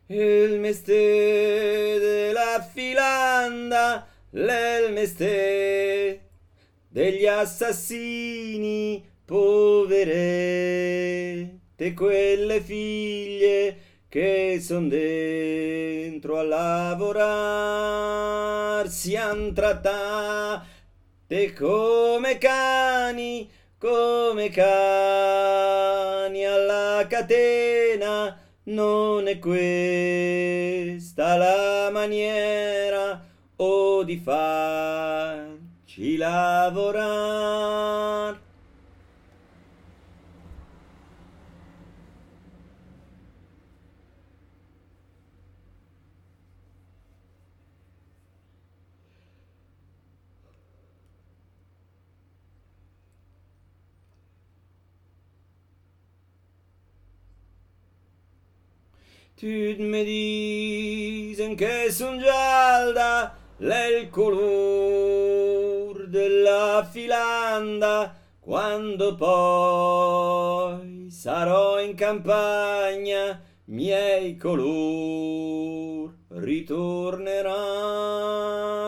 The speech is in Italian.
Il mestiere della filanda, il mestiere degli assassini, poverette, quelle figlie che son dentro a lavorar, sian trattate come cani alla catena. Non è questa la maniera o di farci lavorar. Tut me dicen che son gialda, l'è il color della filanda, quando poi sarò in campagna, miei color ritorneranno.